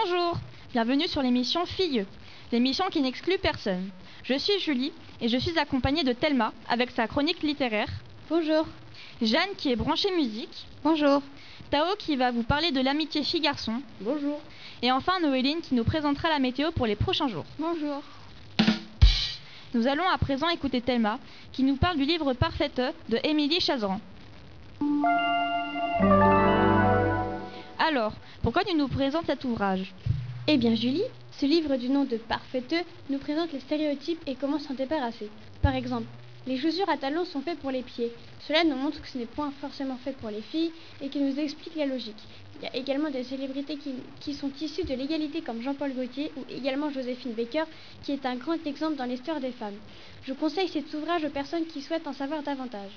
Bonjour, bienvenue sur l'émission Filles, l'émission qui n'exclut personne. Je suis Julie et je suis accompagnée de Thelma avec sa chronique littéraire. Bonjour. Jeanne qui est branchée musique. Bonjour. Tao qui va vous parler de l'amitié fille-garçon. Bonjour. Et enfin Noéline qui nous présentera la météo pour les prochains jours. Bonjour. Nous allons à présent écouter Thelma qui nous parle du livre Parfaite de Émilie Chazeran. Alors, pourquoi tu nous présentes cet ouvrage ? Eh bien Julie, ce livre du nom de Parfaite nous présente les stéréotypes et comment s'en débarrasser. Par exemple, les chaussures à talons sont faites pour les pieds. Cela nous montre que ce n'est point forcément fait pour les filles et qui nous explique la logique. Il y a également des célébrités qui sont issues de l'égalité comme Jean-Paul Gaultier ou également Joséphine Baker qui est un grand exemple dans l'histoire des femmes. Je conseille cet ouvrage aux personnes qui souhaitent en savoir davantage.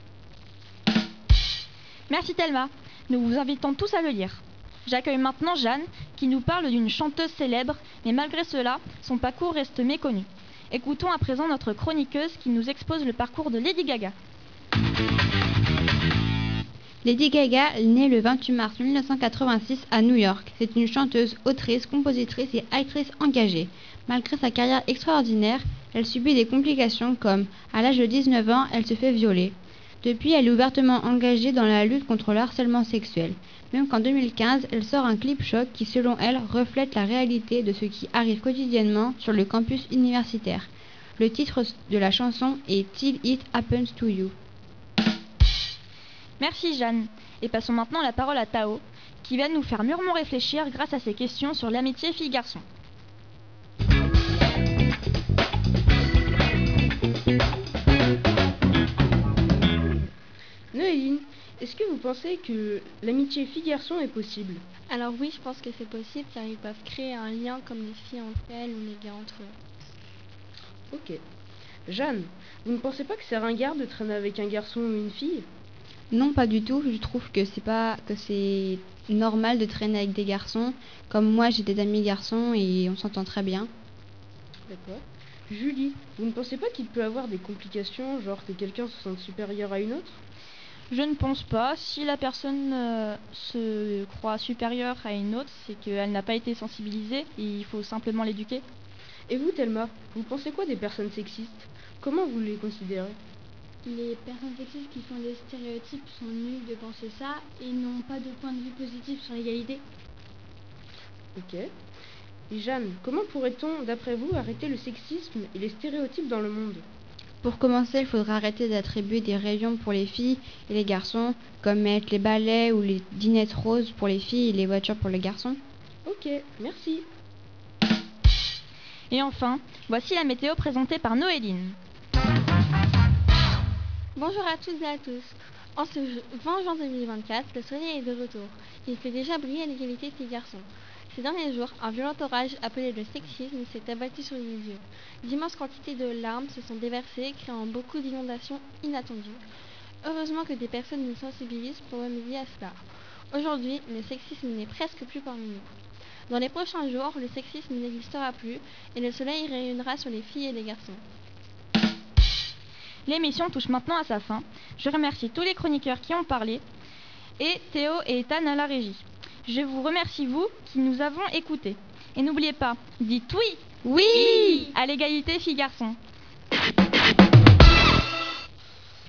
Merci Thelma, nous vous invitons tous à le lire. J'accueille maintenant Jeanne qui nous parle d'une chanteuse célèbre, mais malgré cela, son parcours reste méconnu. Écoutons à présent notre chroniqueuse qui nous expose le parcours de Lady Gaga. Lady Gaga est née le 28 mars 1986 à New York. C'est une chanteuse, autrice, compositrice et actrice engagée. Malgré sa carrière extraordinaire, elle subit des complications comme, à l'âge de 19 ans, elle se fait violer. Depuis, elle est ouvertement engagée dans la lutte contre le harcèlement sexuel. Même qu'en 2015, elle sort un clip choc qui, selon elle, reflète la réalité de ce qui arrive quotidiennement sur le campus universitaire. Le titre de la chanson est « Till It Happens to You ». Merci Jeanne. Et passons maintenant la parole à Tao, qui va nous faire mûrement réfléchir grâce à ses questions sur l'amitié fille-garçon. Noéline, est-ce que vous pensez que l'amitié fille-garçon est possible ? Alors oui, je pense que c'est possible car ils peuvent créer un lien comme les filles entre elles ou les gars entre eux. Ok. Jeanne, vous ne pensez pas que c'est ringard de traîner avec un garçon ou une fille ? Non, pas du tout. Je trouve que c'est normal de traîner avec des garçons. Comme moi, j'ai des amis garçons et on s'entend très bien. D'accord. Julie, vous ne pensez pas qu'il peut avoir des complications, genre que quelqu'un se sente supérieur à une autre ? Je ne pense pas. Si la personne se croit supérieure à une autre, c'est qu'elle n'a pas été sensibilisée et il faut simplement l'éduquer. Et vous, Thelma, vous pensez quoi des personnes sexistes ? Comment vous les considérez ? Les personnes sexistes qui font des stéréotypes sont nulles de penser ça et n'ont pas de point de vue positif sur l'égalité. Ok. Et Jeanne, comment pourrait-on, d'après vous, arrêter le sexisme et les stéréotypes dans le monde ? Pour commencer, il faudra arrêter d'attribuer des rayons pour les filles et les garçons, comme mettre les balais ou les dinettes roses pour les filles et les voitures pour les garçons. Ok, merci. Et enfin, voici la météo présentée par Noéline. Bonjour à toutes et à tous. En ce 20 juin 2024, le soleil est de retour. Il fait déjà briller l'égalité filles-garçons. Ces derniers jours, un violent orage appelé le sexisme s'est abattu sur les lieux. D'immenses quantités de larmes se sont déversées, créant beaucoup d'inondations inattendues. Heureusement que des nous sensibilisent pour remédier à cela. Aujourd'hui, le sexisme n'est presque plus parmi nous. Dans les prochains jours, le sexisme n'existera plus et le soleil rayonnera sur les filles et les garçons. L'émission touche maintenant à sa fin. Je remercie tous les chroniqueurs qui ont parlé et Théo et Ethan à la régie. Je vous remercie vous qui nous avons écoutés. Et n'oubliez pas, dites oui, Oui, à l'égalité filles-garçons.